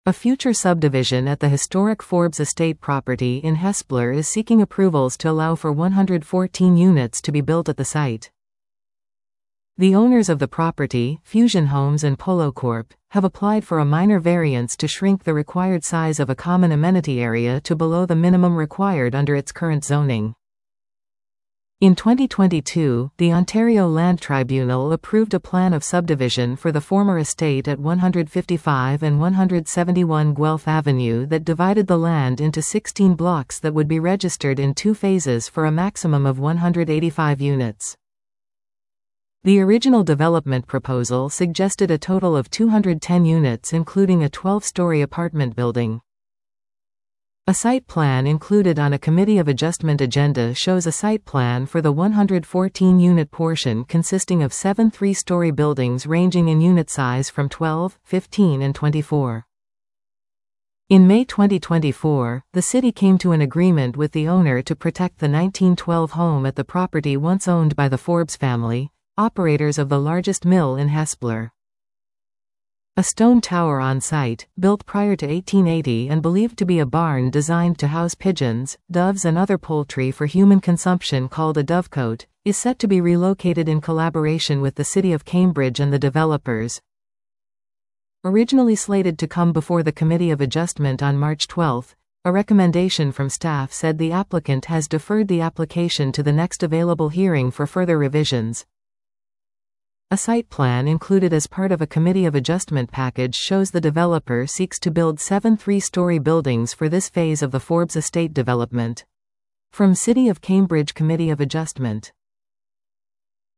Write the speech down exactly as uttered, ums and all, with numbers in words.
A future subdivision at the historic Forbes Estate property in Hespeler is seeking approvals to allow for one hundred fourteen units to be built at the site. The owners of the property, Fusion Homes and Polo Corp, have applied for a minor variance to shrink the required size of a common amenity area to below the minimum required under its current zoning. In twenty twenty-two, the Ontario Land Tribunal approved a plan of subdivision for the former estate at one fifty-five and one seventy-one Guelph Avenue that divided the land into sixteen blocks that would be registered in two phases for a maximum of one hundred eighty-five units. The original development proposal suggested a total of two hundred ten units, including a twelve-story apartment building. A site plan included on a Committee of Adjustment agenda shows a site plan for the one hundred fourteen unit portion consisting of seven three-story buildings ranging in unit size from twelve, fifteen and twenty-four. In May twenty twenty-four, the city came to an agreement with the owner to protect the nineteen twelve home at the property once owned by the Forbes family, operators of the largest mill in Hespeler. A stone tower on site, built prior to eighteen eighty and believed to be a barn designed to house pigeons, doves and other poultry for human consumption called a dovecote, is set to be relocated in collaboration with the City of Cambridge and the developers. Originally slated to come before the Committee of Adjustment on March twelfth, a recommendation from staff said the applicant has deferred the application to the next available hearing for further revisions. A site plan included as part of a Committee of Adjustment package shows the developer seeks to build seven three-story buildings for this phase of the Forbes Estate development. From City of Cambridge Committee of Adjustment.